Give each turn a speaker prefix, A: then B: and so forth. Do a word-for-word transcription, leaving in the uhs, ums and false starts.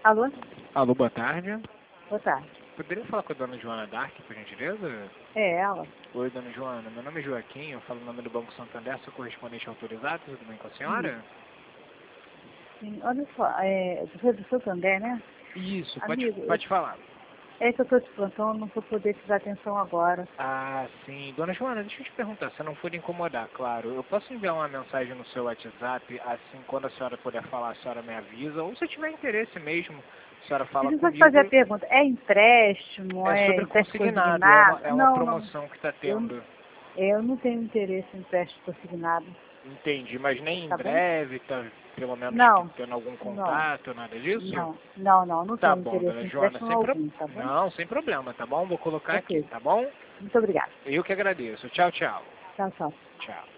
A: Alô?
B: Alô, boa tarde.
A: Boa tarde.
B: Poderia falar com a dona Joana Dark, por gentileza?
A: É ela.
B: Oi, dona Joana. Meu nome é Joaquim, eu falo em nome do Banco Santander, sou correspondente autorizado, tudo bem com a senhora?
A: Sim, olha só, é, você é do Santander, né?
B: Isso, pode,
A: Amigo,
B: pode falar.
A: é que eu estou de plantão, não vou poder te dar atenção agora.
B: Ah, sim. Dona Joana, deixa eu te perguntar, se não for incomodar, claro, eu posso enviar uma mensagem no seu WhatsApp, assim, quando a senhora puder falar, a senhora me avisa, ou se tiver interesse mesmo, a senhora fala
A: Deixa eu só te
B: comigo.
A: fazer a pergunta, é empréstimo,
B: É
A: é
B: sobre
A: empréstimo
B: consignado, é uma,
A: consignado?
B: é uma
A: Não, não,
B: promoção que está
A: eu,
B: tendo.
A: eu não tenho interesse em empréstimo consignado,
B: Entendi, mas nem em
A: tá bom?
B: breve, tá pelo menos
A: Não,
B: tendo algum
A: não,
B: contato, nada disso?
A: não, não, não, não
B: Tá
A: tenho
B: bom,
A: interesse
B: dona
A: em
B: Joana,
A: empréstimo
B: sem pro...
A: algum, tá bom?
B: Não, sem problema, tá bom? Vou colocar aqui,
A: Ok,
B: tá bom?
A: muito obrigada.
B: Eu que agradeço. Tchau, tchau.
A: Tchau, tchau.
B: Tchau.